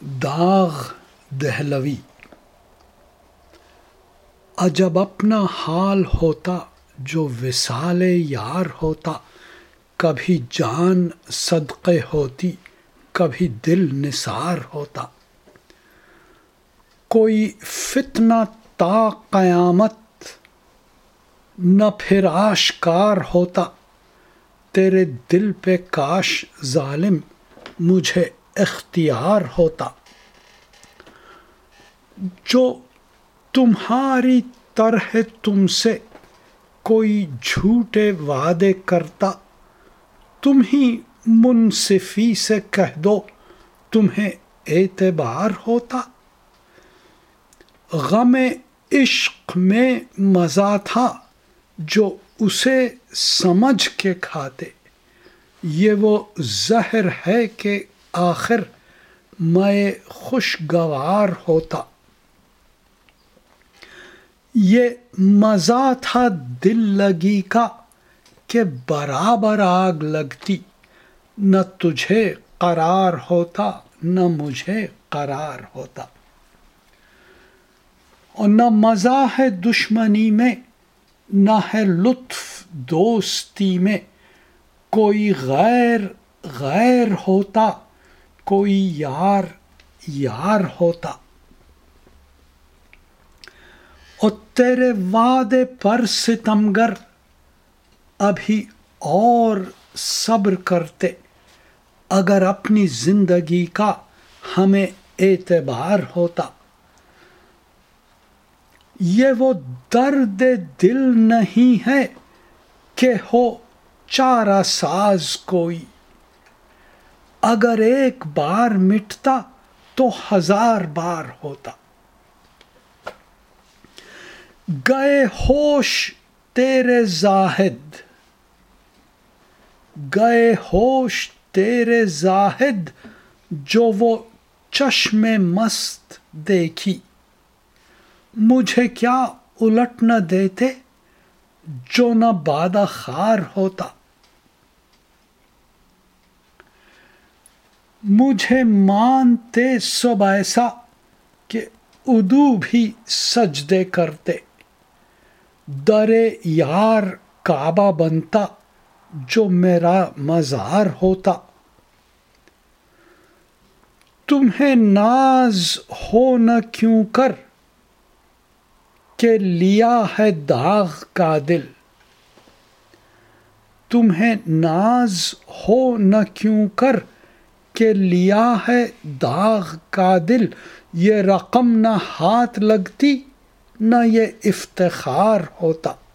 داغ دہلوی۔ عجب اپنا حال ہوتا جو وصال یار ہوتا، کبھی جان صدقے ہوتی کبھی دل نثار ہوتا۔ کوئی فتنہ تا قیامت نہ پھر آشکار ہوتا، تیرے دل پہ کاش ظالم مجھے اختیار ہوتا۔ جو تمہاری طرح تم سے کوئی جھوٹے وعدے کرتا، تم ہی منصفی سے کہہ دو تمہیں اعتبار ہوتا۔ غم عشق میں مزہ تھا جو اسے سمجھ کے کھاتے، یہ وہ زہر ہے کہ آخر میں خوشگوار ہوتا۔ یہ مزہ تھا دل لگی کا کہ برابر آگ لگتی، نہ تجھے قرار ہوتا نہ مجھے قرار ہوتا۔ اور نہ مزہ ہے دشمنی میں نہ ہے لطف دوستی میں، کوئی غیر غیر ہوتا کوئی یار یار ہوتا۔ اور تیرے وعدے پر ستمگر ابھی اور صبر کرتے، اگر اپنی زندگی کا ہمیں اعتبار ہوتا۔ یہ وہ درد دل نہیں ہے کہ ہو چارہ ساز کوئی، اگر ایک بار مٹتا تو ہزار بار ہوتا۔ گئے ہوش تیرے زاہد، گئے ہوش تیرے زاہد جو وہ چشم مست دیکھی، مجھے کیا الٹ نہ دیتے جو نہ بادہ خار ہوتا۔ مجھے مانتے سب ایسا کہ عدو بھی سجدے کرتے، در یار کعبہ بنتا جو میرا مزار ہوتا۔ تمہیں ناز ہو نہ کیوں کر کہ لیا ہے داغ کا دل، تمہیں ناز ہو نہ کیوں کر کہ لیا ہے داغ کا دل، یہ رقم نہ ہاتھ لگتی نہ یہ افتخار ہوتا۔